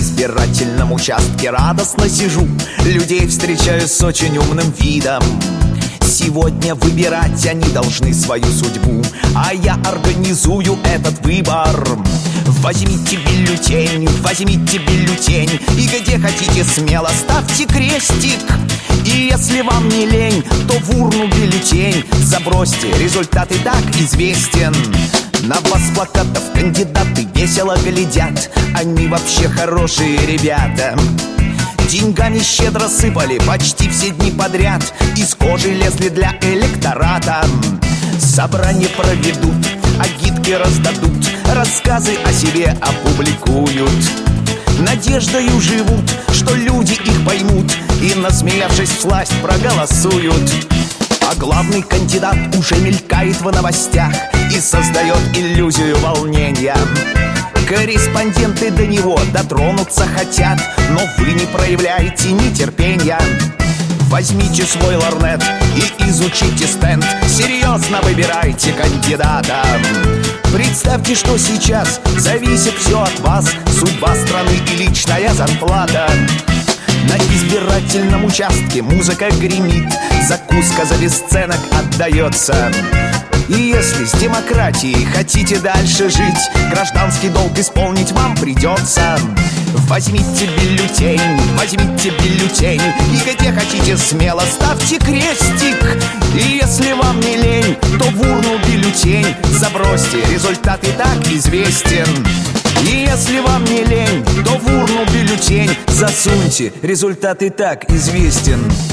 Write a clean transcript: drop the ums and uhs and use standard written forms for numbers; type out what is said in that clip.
избирательном участке радостно сижу, людей встречаю с очень умным видом. Сегодня выбирать они должны свою судьбу, а я организую этот выбор. Возьмите бюллетень, и где хотите смело ставьте крестик. И если вам не лень, то в урну бюллетень забросьте, результат и так известен. На вас плакатов кандидаты весело глядят, они вообще хорошие ребята. Деньгами щедро сыпали почти все дни подряд, из кожи лезли для электората. Собрание проведут, агитки раздадут, рассказы о себе опубликуют. Надеждою живут, что люди их поймут и, насмеявшись, власть проголосуют. А главный кандидат уже мелькает в новостях и создает иллюзию волнения. Корреспонденты до него дотронуться хотят, но вы не проявляете нетерпения. Возьмите свой лорнет и изучите стенд, серьезно выбирайте кандидата. Представьте, что сейчас зависит все от вас, судьба страны и личная зарплата. На избирательном участке музыка гремит, закуска за бесценок отдается. И если с демократией хотите дальше жить, гражданский долг исполнить вам придется. Возьмите бюллетень, и где хотите смело ставьте крестик. И если вам не лень, то в урну бюллетень забросьте, результат и так известен. И если вам не лень, то в урну бюллетень засуньте, результат и так известен.